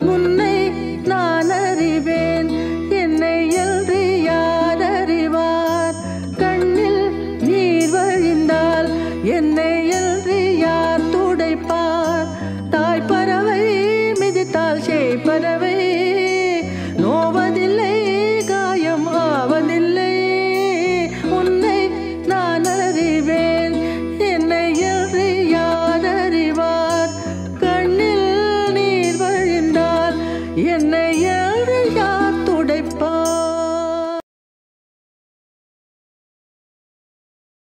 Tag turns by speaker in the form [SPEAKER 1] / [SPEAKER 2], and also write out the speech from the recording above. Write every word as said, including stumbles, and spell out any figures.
[SPEAKER 1] முன்னை நான் அறிவேன் என்னை என்று யார் அறிவார் கண்ணில் நீர் வழிந்தால் என்னை